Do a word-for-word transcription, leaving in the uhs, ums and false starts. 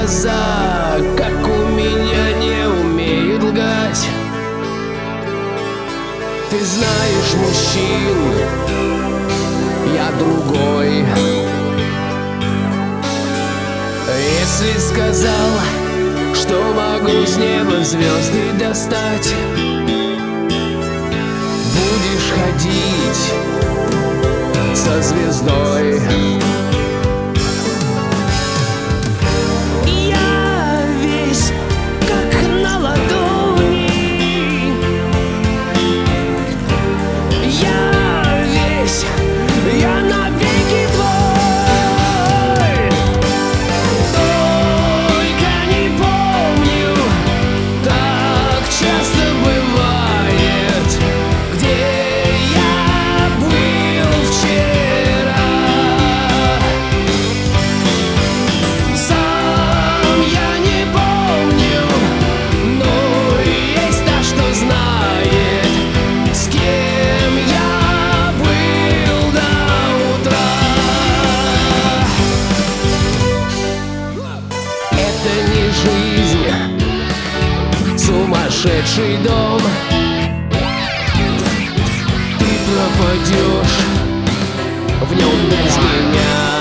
глаза, как у меня, не умеют лгать. Ты знаешь мужчин, я другой. Если сказал, что могу с неба звезды достать, будешь ходить со звездой. Я весь как на ладони, я весь, я навеки твой. Только не помню, так часто бывает, где я был вчера. Сам я не помню, но есть та, что знает, с кем я был до утра. Это не жизнь, сумасшедший дом. Ты пропадешь в нем без меня.